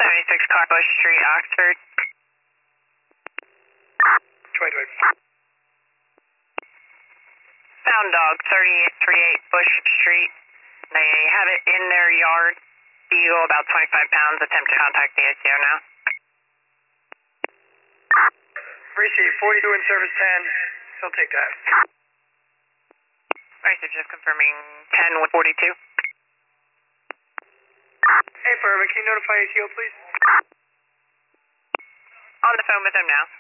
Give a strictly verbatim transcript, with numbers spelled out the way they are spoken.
seventy-six Car Bush Street, Oxford. twenty twenty. Found dog, thirty-eight thirty-eight Bush Street. They have it in their yard. Beagle, about twenty-five pounds. Attempt to contact the A C O now. Receive forty-two in service ten. He'll take that. Alright, so just confirming ten with forty-two. Hey, Fireman, can you notify A C O, please? On the phone with him now.